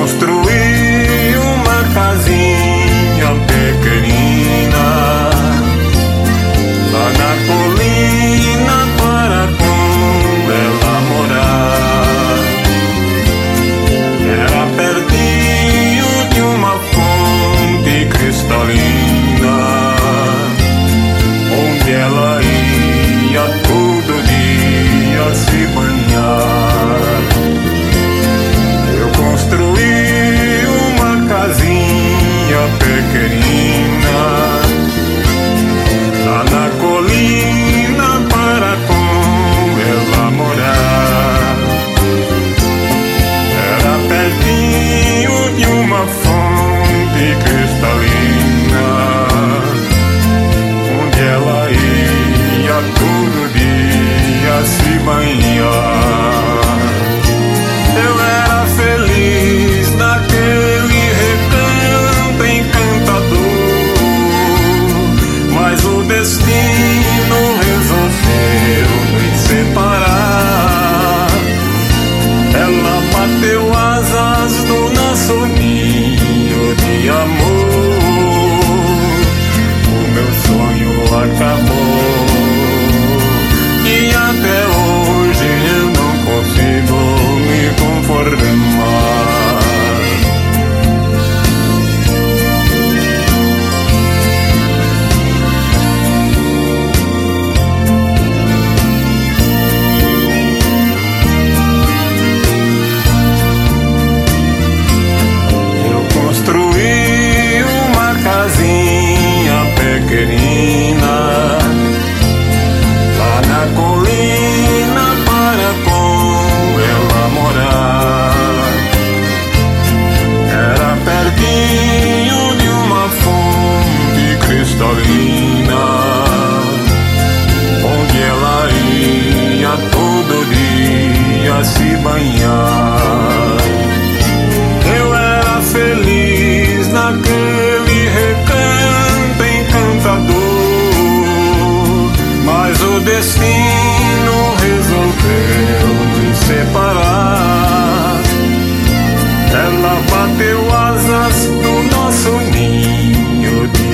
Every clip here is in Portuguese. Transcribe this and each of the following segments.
construí uma casinha pequenina lá na colina para com ela morar. Era pertinho de uma fonte cristalina, onde ela ia todo dia se banhar. Eu construí uma casinha pequenina lá na colina para com ela morar. Era pertinho de uma fonte cristalina, onde ela ia todo dia se banhar. Eu era feliz naquele recanto encantador, mas o destino resolveu nos separar. Ela bateu asas do nosso ninho de amor, o meu sonho acabou e até hoje eu não consigo me conformar. Eu construí uma casinha pequenina lá na colina para com ela morar. Era pertinho de uma fonte cristalina, onde ela ia todo dia se banhar. Eu era feliz naquele recanto encantador, mas o destino resolveu nos separar. Ela bateu asas no nosso ninho de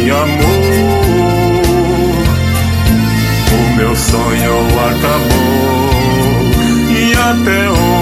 amor, o meu sonho acabou e até hoje